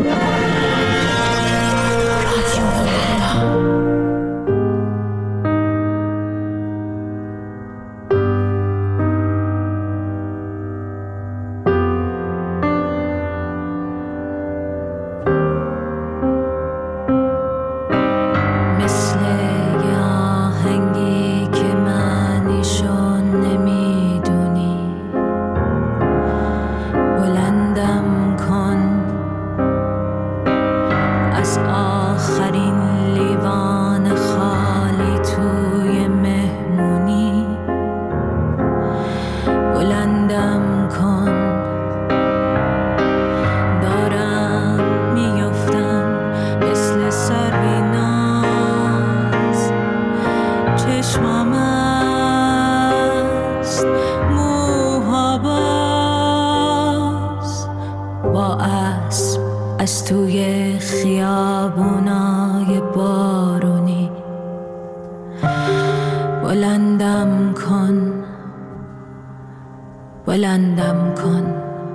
از توی خیابونای بارونی بلندم کن، بلندم کن،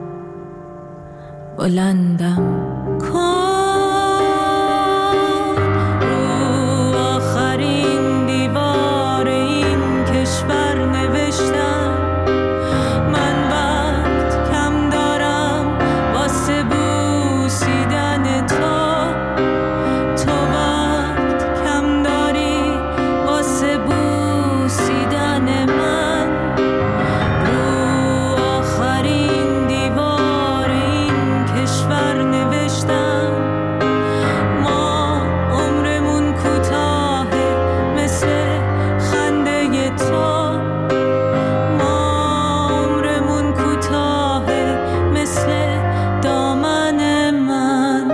بلندم کن. رو آخرین دیوار این کشور نوشتم من وقت کم دارم واسه بوسیدن تو، تو وقت کم داری واسه بوسیدن من. رو آخرین دیوار این کشور نوشتم ما عمرمون کوتاهه مثل خنده تو، ما عمرمون کوتاهه مثل دامن من.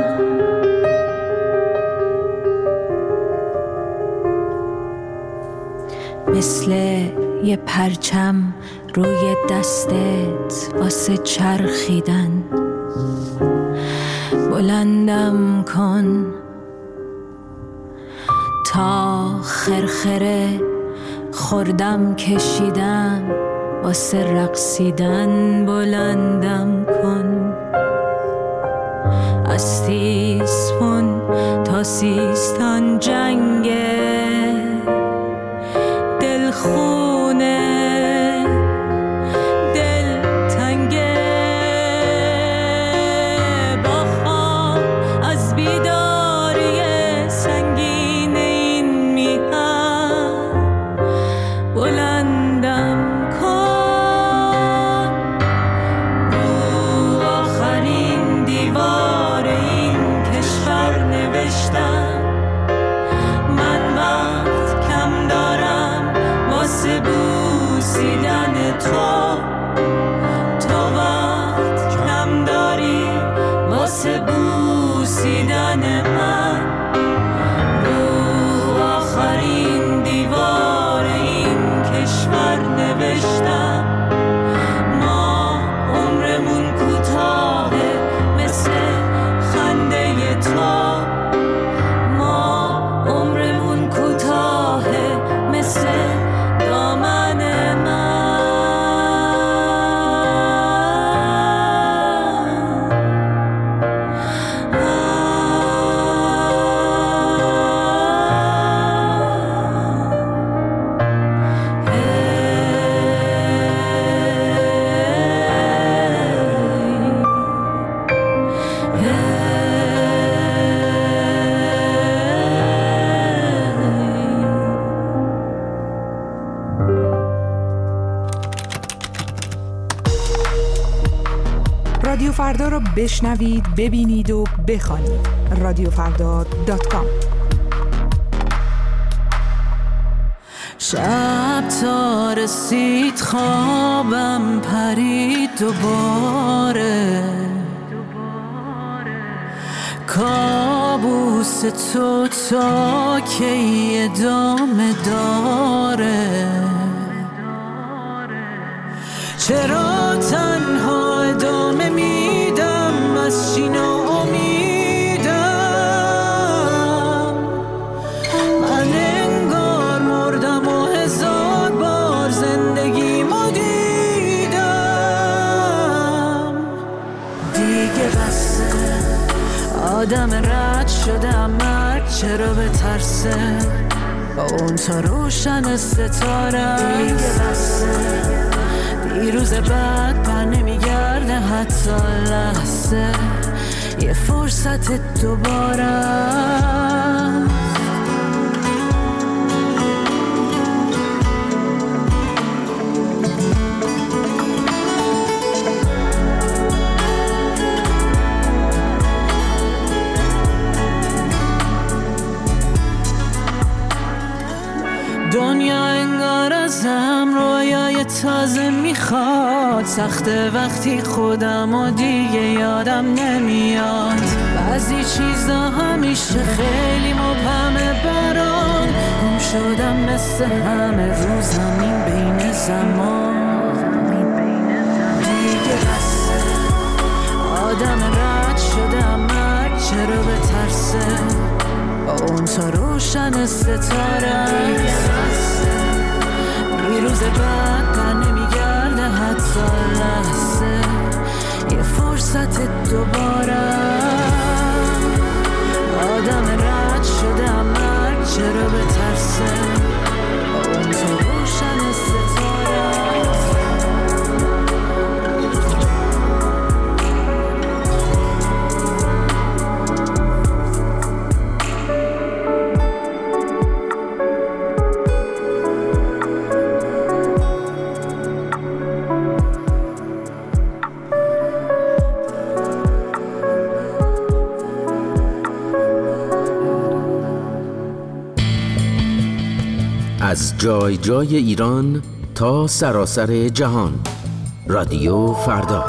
مثل یه پرچم روی دستت واسه چرخیدن بلندم کن تا خرخره خوردم کشیدم واسه رقصیدن بلندم کن. از تیسفون تا سیستان جنگه دلخونه دل تنگه با خواب از بیداری سنگین این میهن بلندم کن. رو آخرین دیوار این کشور نوشتم من وقت کم دارم واسه بوسیدن تو، تو وقت کم داری واسه بوسیدن من. رو آخرین دیوار این کشور نوشتم ما عمرمون کوتاهه مثل خنده تو، ما عمرمون کوتاهه مثل دامن من. رادیو فردا رو بشنوید، ببینید و بخوانید. رادیوفردا.com. شب تا رسید خوابم پرید دوباره، کابوس تو تا کی ادامه داره؟ چرا تنها ادامه میدم از چی ناامیدم؟ من انگار مردم و هزار بار زندگیمو دیدم. دیگه بسه آدم رد شده مرگ چرا به ترسه، با اون تا روشن ستاره دیگه بسته. دیروز بعد بر نمیگرده حتی لحظه، یه فرصت دوباره. دنیا انگار ازم رویای تازه میخواد، سخته وقتی خودم و دیگه یادم نمیاد. بعضی چیزا همیشه خیلی مبهمه برام، گم شدم مثل همه رو زمین بین زمان. دیگه بسه آدم رد شده مرگ چرا به ترسه، با اون تا روشن ستاره دیروز بعد بر نمیگرده حتی لحظه، یه فرصت دوباره. آدم رد شده مرگ چرا به ترسه، با اون تا روشن ستاره. از جای جای ایران تا سراسر جهان، رادیو فردا.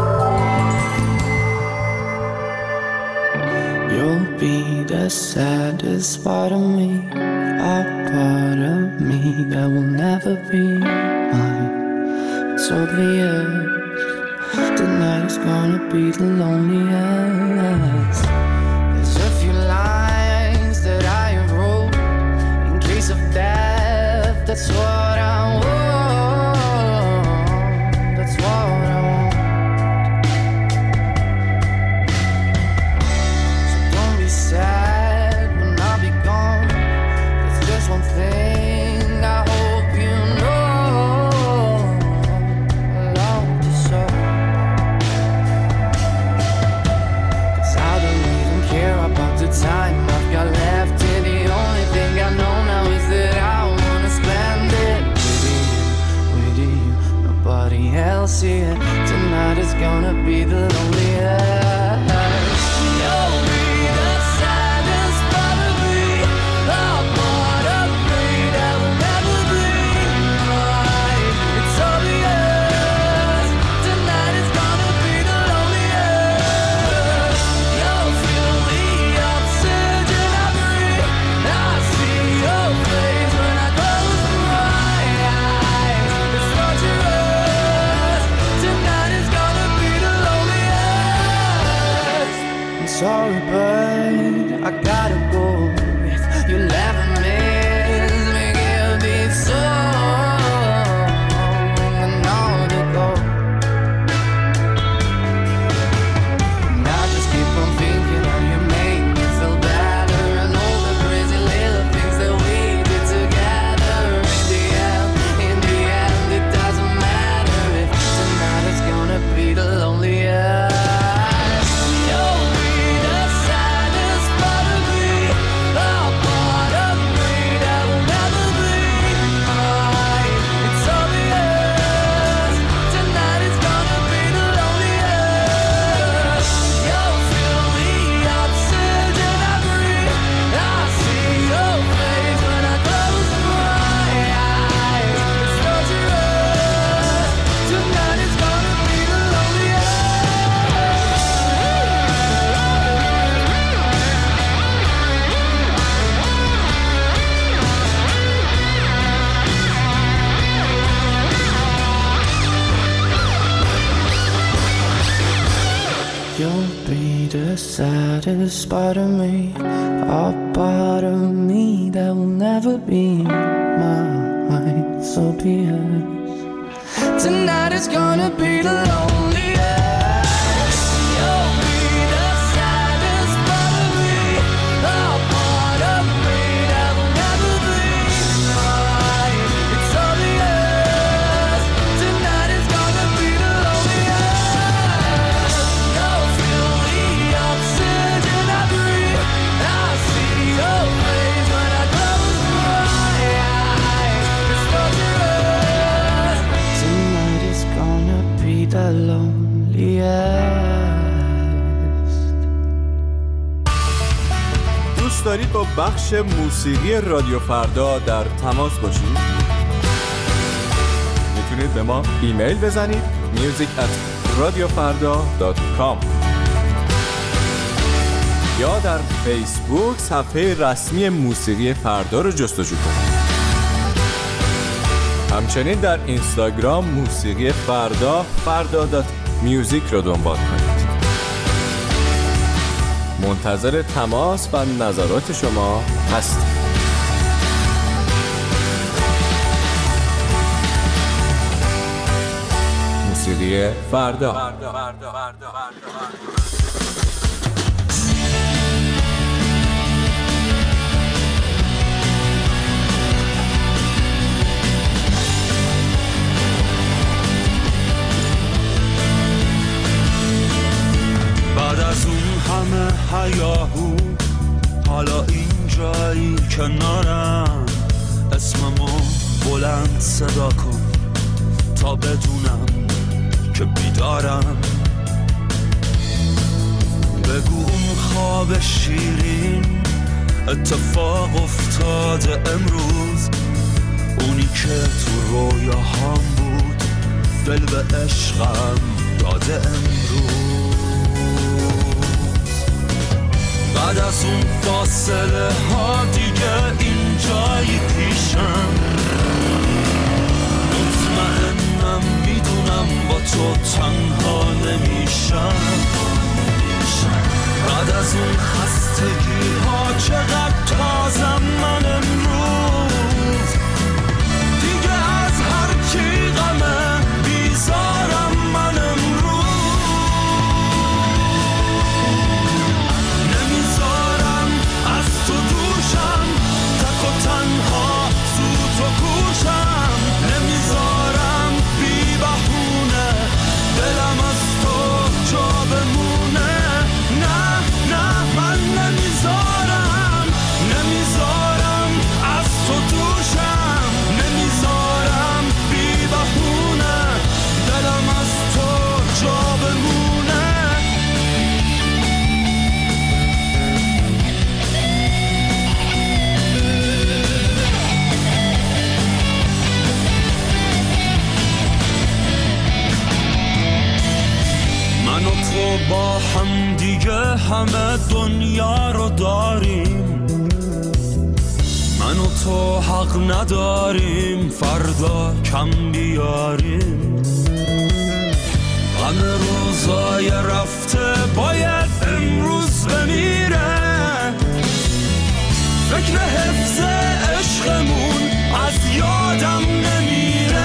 You'll be the saddest part of me, a part of me that will never be mine. It's obvious tonight's gonna be the loneliest. There's a few lines that I wrote in case of death. That's what I want. That's what I want. So don't be sad when I'll be gone. There's just one thing I hope you know. I love you so. 'Cause I don't even care about the time I've got left here. The only thing I know now is that I wanna spend it with you. Nobody else here. Tonight is gonna be the loneliest. You'll be the saddest part of me, a part of me that will never be mine. It's obvious tonight is gonna be the loneliest. You'll feel the oxygen I breathe. I see your face when I close my eyes. It's torturous. Tonight is gonna be the loneliest. I'm sorry, but I gotta go. If you'll ever miss me, give me some and all to go. And I just keep on thinking how you make me feel better, and all the crazy little things that we did together. In the end, it doesn't matter if tonight is gonna be the loneliest. You'll be the saddest part of me, a part of me that will never be mine. It's obvious tonight is gonna be the loneliest. You'll feel the oxygen I breathe. I see your face when I close my eyes. It's torturous. Tonight is gonna be the loneliest. You'll be the saddest part of me, a part of me that will never be mine. So be it. Tonight is gonna be the loneliest. You'll be the saddest part دوست دارید با بخش موسیقی رادیو فردا در تماس باشید؟ میتونید به ما ایمیل بزنید music@radiofarda.com یا در فیسبوک صفحه رسمی موسیقی فردا رو جستجو کنید. همچنین در اینستاگرام موسیقی فردا.music رو دنبال کنید. منتظر تماس و نظرات شما هستیم. موسیقی فردا. بعد از اون همه هیاهو حالا اینجایی کنارم، اسممو بلند صدا کن تا بدونم که بیدارم. بگو اون خواب شیرین اتفاق افتاده امروز، اونی که تو رویاهام بود دل به عشقم داده امروز. بعد از اون فاصله ها دیگه اینجایی پیشم، مطمئنم میدونم با تو تنها نمیشم. بعد از اون خستگی ها چقدر تازم من امروز، دیگه از هر کی غمه بیزارم من امروز. نمیذارم از تو دوشم، تک و تنها سوت و کوشم. نمیذارم بی بهونه دلم از تو جا بمونه. نه نه من نمیذارم، نمیذارم از تو دوشم. نمیذارم بی بهونه دلم از تو جا بمونه. من و تو با هم دیگه همه دنیا رو داریم، من و تو حق نداریم فردا کم بیاریم. همه روزای رفته باید امروز بمیره، فکر حفظ عشقمون از یادم نمیره.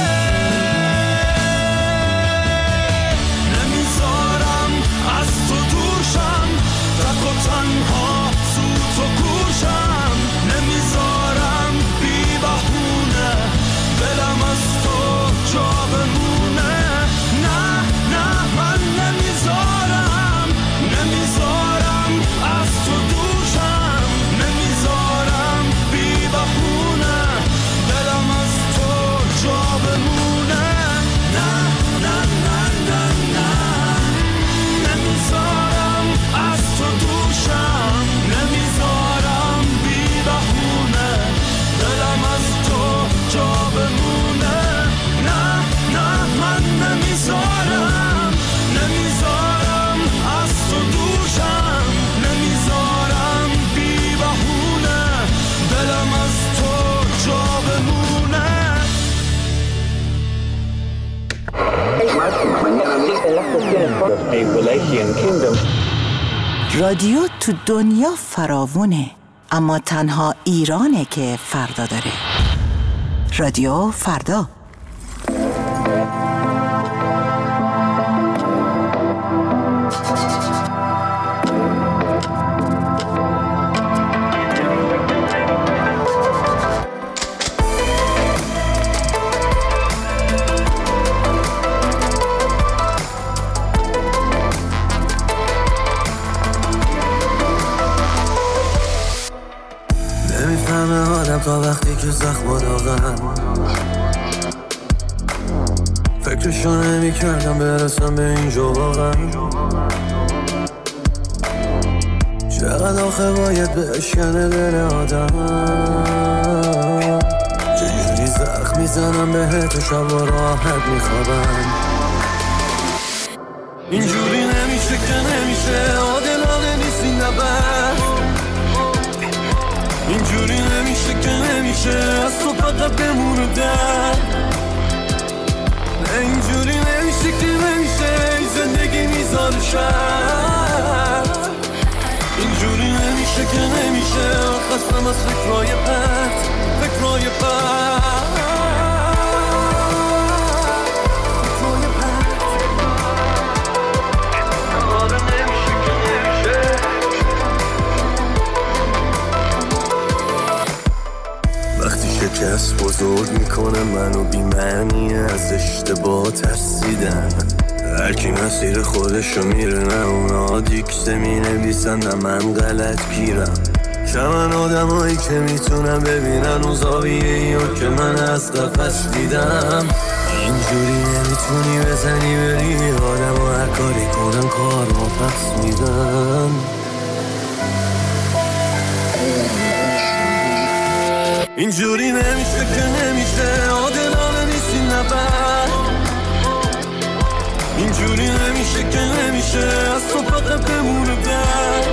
نمیذارم از تو دوشم، تک و تنها سوت و کوشم. نمیذارم بی بهونه دلم از تو جا بمونه. نه نه من نمیذارم، نمیذارم از تو دوشم. نمیذارم بی بهونه دلم از تو جا بمونه. نه نه نه نه نه نمیذارم از تو دوشم. نمیذارم بی بهونه دلم از تو جا بمونه. نه نه من نمیذارم، نمیذارم از تو دوشم. نمیذارم بی بهونه دلم از تو جا بمونه. رادیو تو دنیا فراوونه، اما تنها ایرانه که فردا داره. رادیو فردا. نمیفهمه آدم تا وقتی که زخم داغن، فکرشو نمی کردم برسم به اینجا واقعا. چه چقدر آخه باید بشکنه دل آدم، چجوری زخم میزنم بهت و شب راحت میخوابم. اینجوری نمیشه که نمیشه، عادلانه نیست این نبرد. اینجوری نمیشه که نمیشه، از تو فقط بمونه در. اینجوری نمیشه که نمیشه، این زندگی میذاره شرط. اینجوری نمیشه که نمیشه، خستم از فکرهای پرت، فکرهای پرت. شکست بزرگ میکنه منو بی‌معنی، از اشتباه ترسیدن. هرکی مسیر خودشو میره، نه اونا دیکته مینویسن نه من غلط گیرم. چمن آدمایی که میتونن ببینن اون زاویه‌ایو که من از قفس دیدم. اینجوری نمیتونی بزنی بری، آدم هر کاری کنن کار ما پس میدن. اینجوری نمیشه که نمیشه، عادلانه نیست این نبرد. اینجوری نمیشه که نمیشه، از تو فقط بمونه در.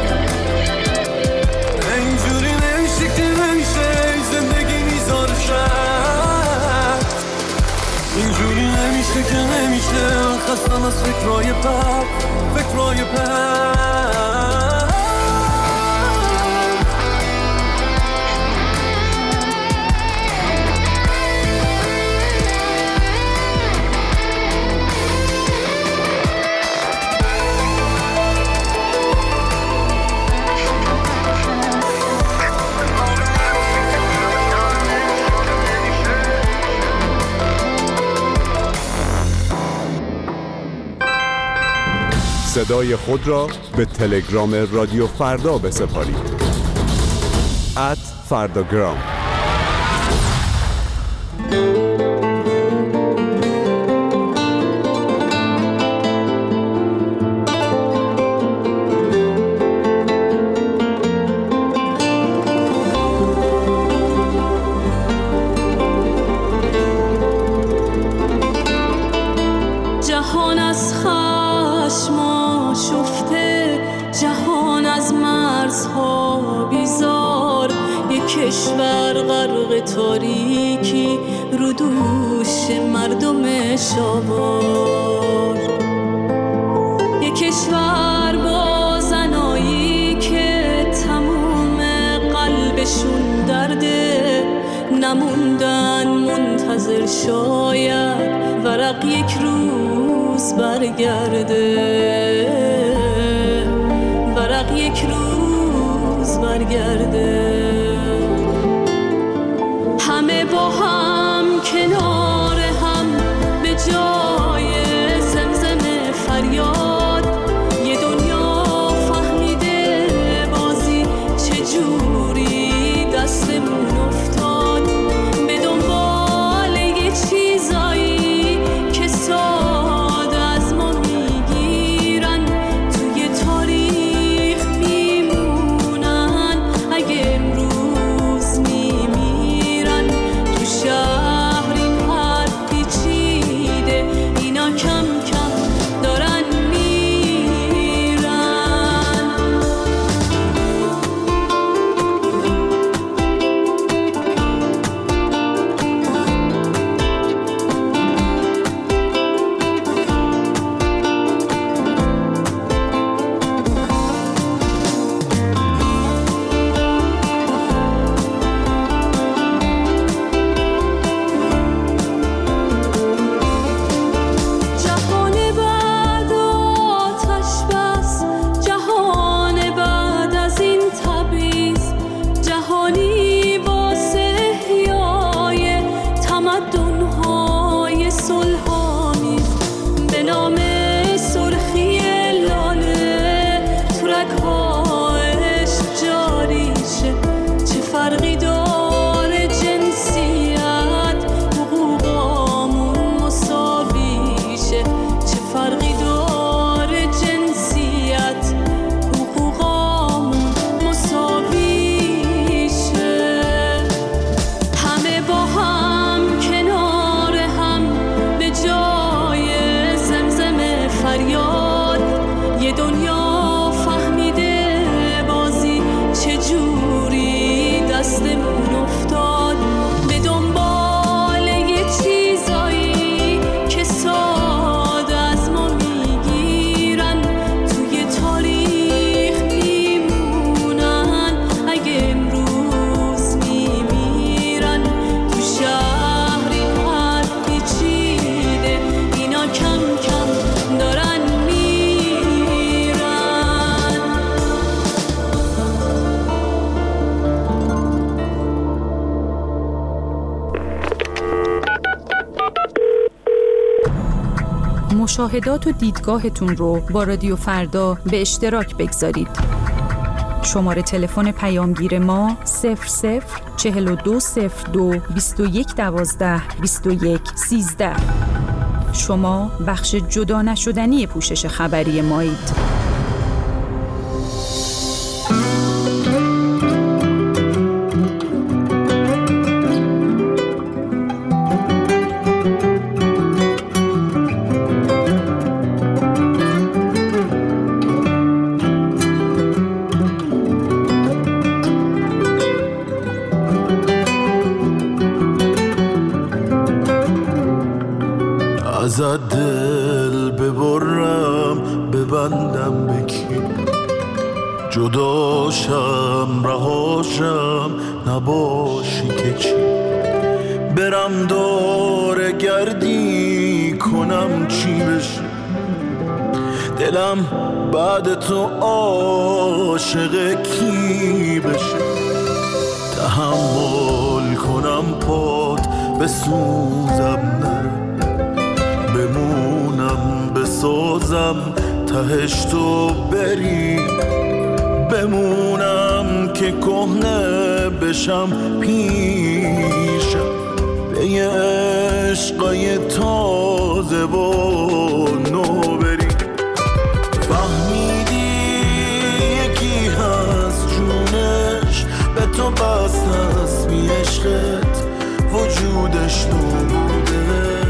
اینجوری نمیشه که نمیشه، این زندگی میذاره شرط. اینجوری نمیشه که نمیشه، خستم از فکرهای پرت، فکرهای پرت. صدای خود را به تلگرام رادیو فردا بسپارید. @فرداگرام. جهان از خشم شفته، جهان از مرزها بیزار، یک کشور غرق تاریکی رو دوش مردم شاوار. یک کشور با زنایی که تموم قلبشون درده، نموندن منتظر شاید ورق یک روز برگرده، ورق یک روز برگرده. همه با هم کنار هم به جای زمزم فریاد، یه دنیا فهمیده بازی چجوری دستمون افتاد. به دنبال یه چیزایی که ساده از ما میگیرن، توی تاریخ میمونن. اگه مشاهدات و دیدگاهتون رو با رادیو فردا به اشتراک بگذارید. شماره تلفن پیامگیر ما 004202 2112 2113. شما بخش جدا نشدنی پوشش خبری مایید. ازت دل ببرم ببندم بکی، جداشم رهاشم نباشی که چی، برم دور گردی کنم چی بشه، دلم بعد تو عاشق کی بشه، تحمل کنم پات بسوزم نره، بمونم بسازم تهش تو بری، بمونم که کهنه بشم پیشم، به یه عشقای تازه و نو بری. فهمیدی یکی هست جونش به تو بست هست، بی عشقت وجودش نبوده،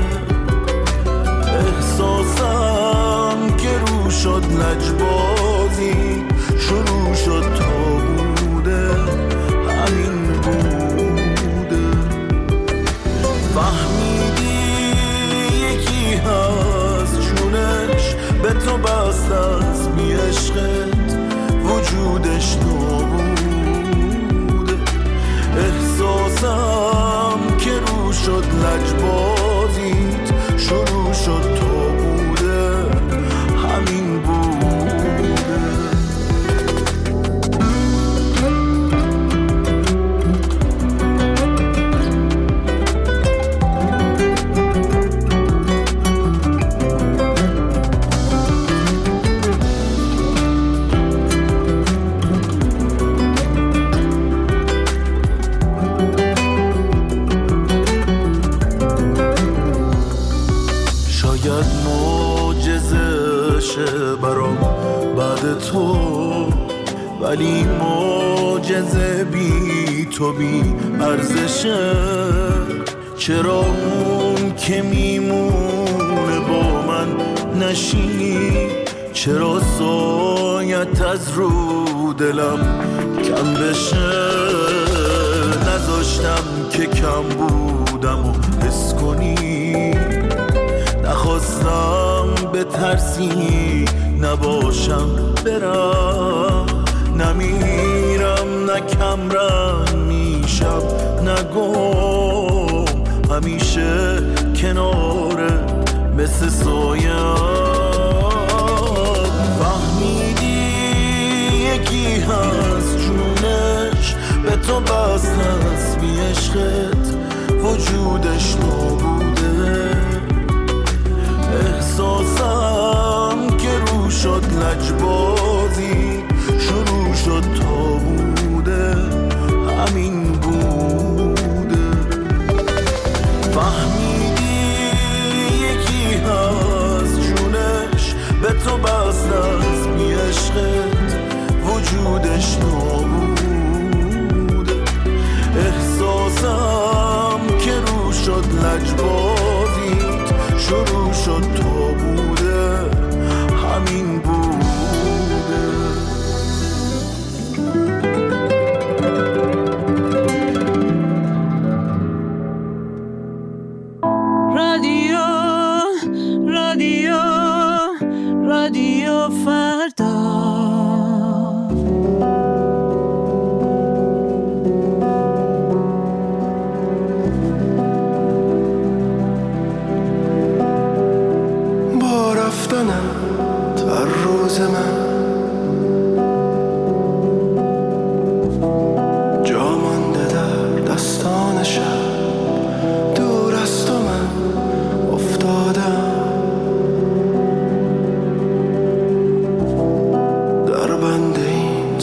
احساسم که رو شد لجبازی شروع شد تا بوده همین بوده. فهمیدی یکی هست جونش به تو بست از بی عشقت وجودش نبوده، احساسم که رو شد لجبازیت شروع شد تا بوده همین بوده. برام بعد تو، ولی معجزه بی تو بی ارزشه، چرا اون که میمونه با من نشی، چرا سایت از رو دلم کم بشه، نذاشتم که کم بودم و حس کنی، نخواستم به ترسی نباشم برم، نمیرم نه کمرنگ میشم نه گم، همیشه کنارت مثل سایه. فهمیدی یکی هست جونش به تو بست هست، بی عشقت وجودش نبوده، احساسم که رو شد لجبازی شروع شد تا بوده همین بوده. فهمیدی یکی هست جونش به تو بست از بی عشقت وجودش نبوده، احساسم که رو شد لجبازیت شروع شد تا بوده همین بوده. رادیو رادیو رادیو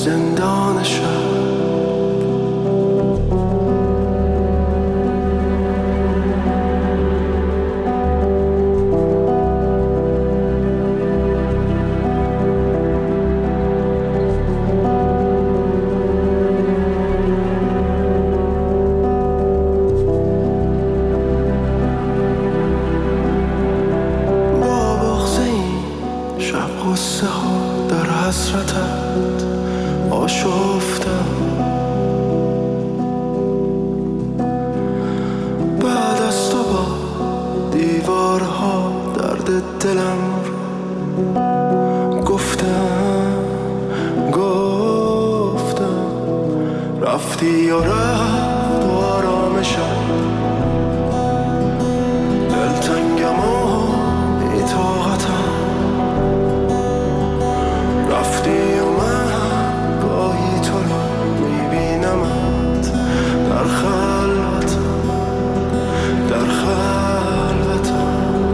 زندان شب. قصه ها در حسرتت آشفتم، بعد از تو با دیوارها درد دلم رو گفتم رفتی و رفت و آرامشم، دلتنگم و بی‌طاقتم، رفتی و من گاهی تو رو میبینمت در خلوتم، در خلوتم.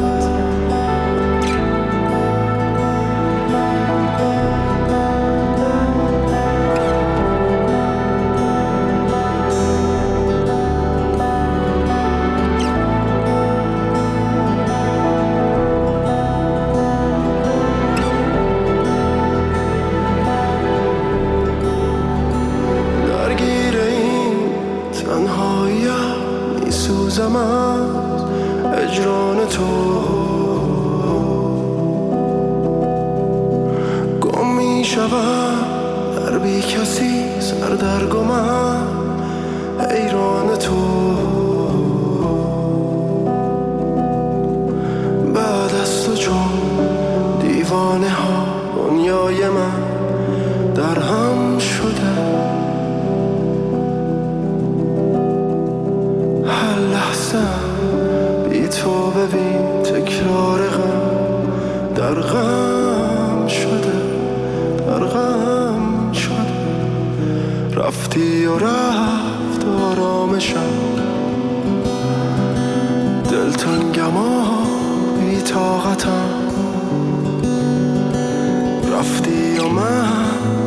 میسوزم از اجران تو، گم میشوم در بی کسی سردرگمم حیران تو. بعد از تو چون دیوانه ها دنیای من در هم شده، بی تو ببین تکرار غم در غم شده، در غم شده. رفتی و رفت آرامشم، دلتنگم و بی‌طاقتم، رفتی و من